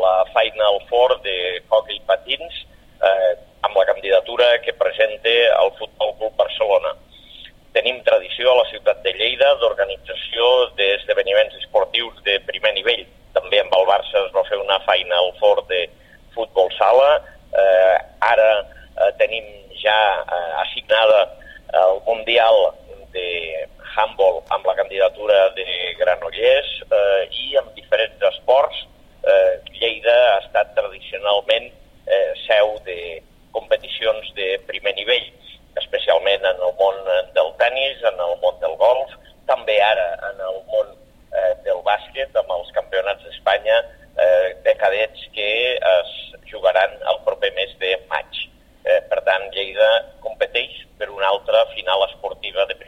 la Final Four de hoquei patins amb la candidatura que presenta el Futbol Club Barcelona. Tenim tradició a la ciutat de Lleida d'organització d'esdeveniments esportius de primer nivell. També amb el Barça es va fer una Final Four de futbol sala. Ara tenim ja assignada el Mundial de handball amb la candidatura de Granollers i amb diferents esports. Lleida ha estat tradicionalment seu de competicions de primer nivell, especialment en el món del tennis, en el món del golf, també ara en el món del bàsquet, amb els campionats d'Espanya de cadets que es jugaran el proper mes de maig. Per tant, Lleida competeix per una altra final esportiva de